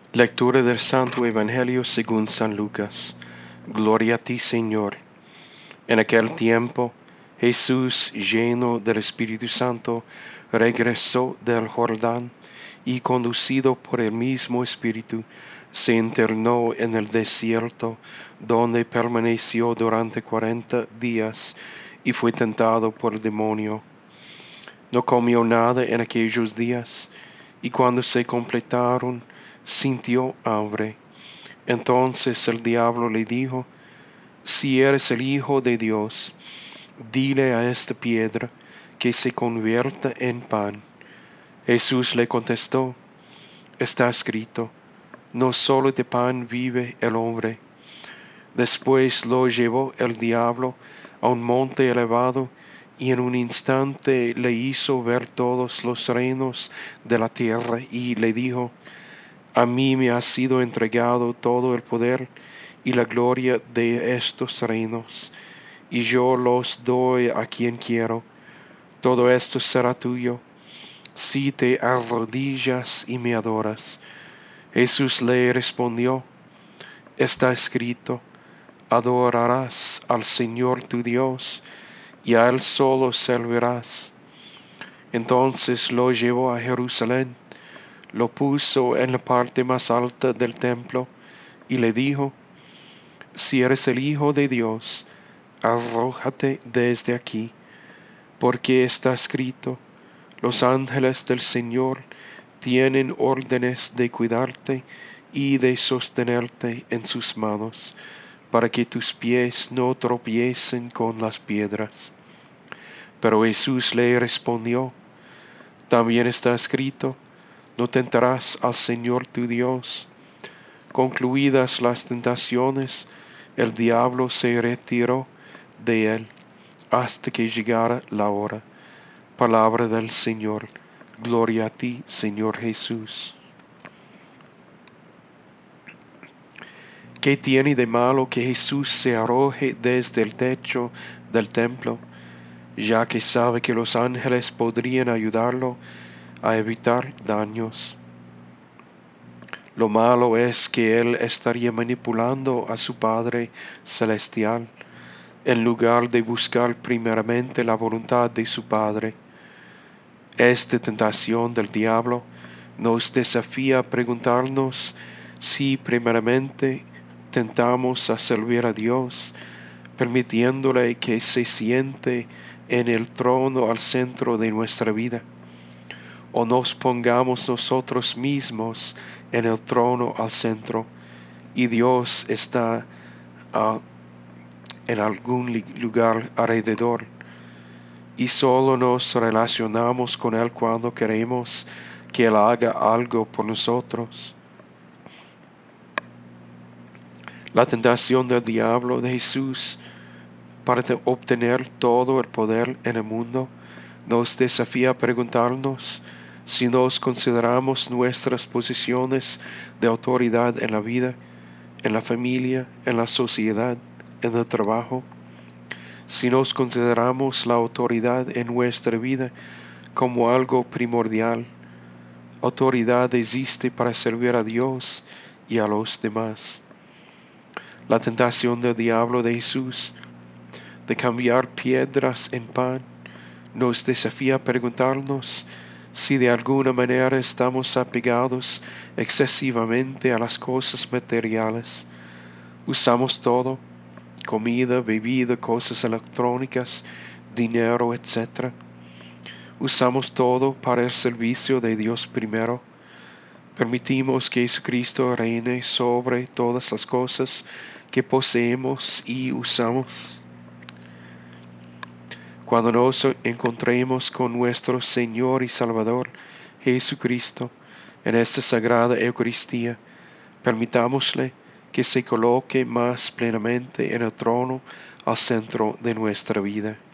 Lectura del Santo Evangelio según San Lucas. Gloria a ti, Señor. En aquel tiempo, Jesús, lleno del Espíritu Santo, regresó del Jordán y, conducido por el mismo Espíritu, se internó en el desierto, donde permaneció durante 40 días y fue tentado por el demonio. No comió nada en aquellos días, y cuando se completaron, sintió hambre. Entonces el diablo le dijo: si eres el Hijo de Dios, dile a esta piedra que se convierta en pan. Jesús le contestó: está escrito, no solo de pan vive el hombre. Después lo llevó el diablo a un monte elevado, y en un instante le hizo ver todos los reinos de la tierra, y le dijo: a mí me ha sido entregado todo el poder y la gloria de estos reinos, y yo los doy a quien quiero. Todo esto será tuyo, si te arrodillas y me adoras. Jesús le respondió: está escrito, adorarás al Señor tu Dios, y a Él solo servirás. Entonces lo llevó a Jerusalén, lo puso en la parte más alta del templo, y le dijo: si eres el Hijo de Dios, arrójate desde aquí, porque está escrito, los ángeles del Señor tienen órdenes de cuidarte y de sostenerte en sus manos, para que tus pies no tropiecen con las piedras. Pero Jesús le respondió: también está escrito, no tentarás al Señor tu Dios. Concluidas las tentaciones, el diablo se retiró de él hasta que llegara la hora. Palabra del Señor. Gloria a ti, Señor Jesús. ¿Qué tiene de malo que Jesús se arroje desde el techo del templo, ya que sabe que los ángeles podrían ayudarlo a evitar daños? Lo malo es que él estaría manipulando a su Padre Celestial, en lugar de buscar primeramente la voluntad de su Padre. Esta tentación del diablo nos desafía a preguntarnos si primeramente tentamos a servir a Dios, permitiéndole que se siente en el trono al centro de nuestra vida, o nos pongamos nosotros mismos en el trono al centro, y Dios está en algún lugar alrededor, y solo nos relacionamos con Él cuando queremos que Él haga algo por nosotros. La tentación del diablo de Jesús para obtener todo el poder en el mundo nos desafía a preguntarnos si nos consideramos nuestras posiciones de autoridad en la vida, en la familia, en la sociedad, en el trabajo. Si nos consideramos la autoridad en nuestra vida como algo primordial. Autoridad existe para servir a Dios y a los demás. La tentación del diablo de Jesús de cambiar piedras en pan nos desafía a preguntarnos si de alguna manera estamos apegados excesivamente a las cosas materiales. Usamos todo: comida, bebida, cosas electrónicas, dinero, etc. Usamos todo para el servicio de Dios primero. Permitimos que Jesucristo reine sobre todas las cosas que poseemos y usamos. Cuando nos encontremos con nuestro Señor y Salvador Jesucristo en esta sagrada Eucaristía, permitámosle que se coloque más plenamente en el trono al centro de nuestra vida.